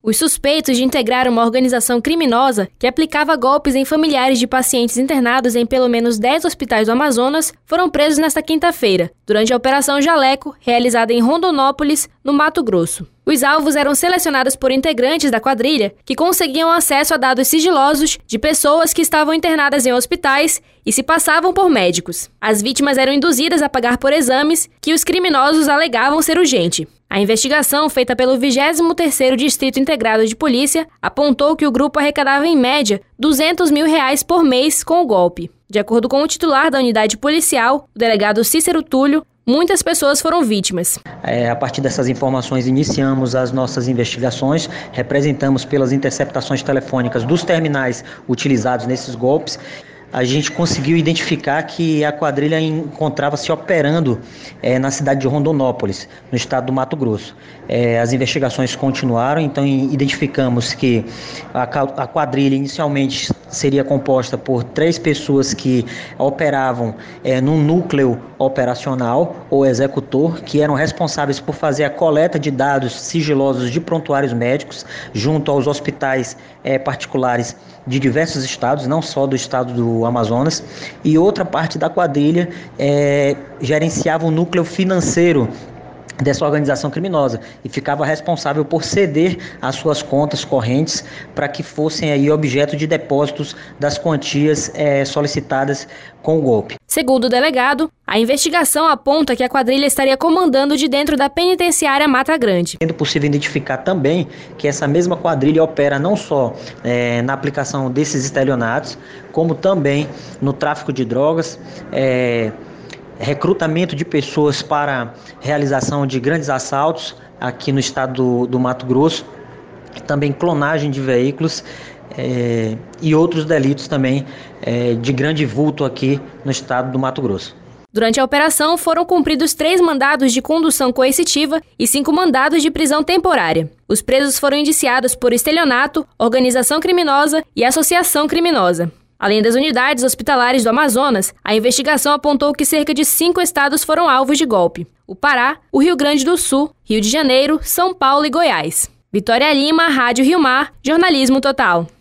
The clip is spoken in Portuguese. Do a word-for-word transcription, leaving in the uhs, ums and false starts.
Os suspeitos de integrar uma organização criminosa que aplicava golpes em familiares de pacientes internados em pelo menos dez hospitais do Amazonas foram presos nesta quinta-feira, durante a Operação Jaleco, realizada em Rondonópolis, no Mato Grosso. Os alvos eram selecionados por integrantes da quadrilha que conseguiam acesso a dados sigilosos de pessoas que estavam internadas em hospitais e se passavam por médicos. As vítimas eram induzidas a pagar por exames que os criminosos alegavam ser urgente. A investigação, feita pelo vigésimo terceiro Distrito Integrado de Polícia, apontou que o grupo arrecadava, em média, duzentos mil reais por mês com o golpe. De acordo com o titular da unidade policial, o delegado Cícero Túlio, muitas pessoas foram vítimas. É, a partir dessas informações, iniciamos as nossas investigações, representamos pelas interceptações telefônicas dos terminais utilizados nesses golpes. A gente conseguiu identificar que a quadrilha encontrava-se operando é, na cidade de Rondonópolis, no estado do Mato Grosso. É, as investigações continuaram, então identificamos que a, a quadrilha inicialmente seria composta por três pessoas que operavam é, num núcleo operacional ou executor, que eram responsáveis por fazer a coleta de dados sigilosos de prontuários médicos junto aos hospitais é, particulares de diversos estados, não só do estado do Amazonas, e outra parte da quadrilha é, gerenciava o núcleo financeiro dessa organização criminosa e ficava responsável por ceder as suas contas correntes para que fossem aí objeto de depósitos das quantias é, solicitadas com o golpe. Segundo o delegado, a investigação aponta que a quadrilha estaria comandando de dentro da penitenciária Mata Grande. Sendo possível identificar também que essa mesma quadrilha opera não só é, na aplicação desses estelionatos, como também no tráfico de drogas, é, recrutamento de pessoas para realização de grandes assaltos aqui no estado do, do Mato Grosso, também clonagem de veículos é, e outros delitos também é, de grande vulto aqui no estado do Mato Grosso. Durante a operação, foram cumpridos três mandados de condução coercitiva e cinco mandados de prisão temporária. Os presos foram indiciados por estelionato, organização criminosa e associação criminosa. Além das unidades hospitalares do Amazonas, a investigação apontou que cerca de cinco estados foram alvos de golpe: o Pará, o Rio Grande do Sul, Rio de Janeiro, São Paulo e Goiás. Vitória Lima, Rádio Rio Mar, Jornalismo Total.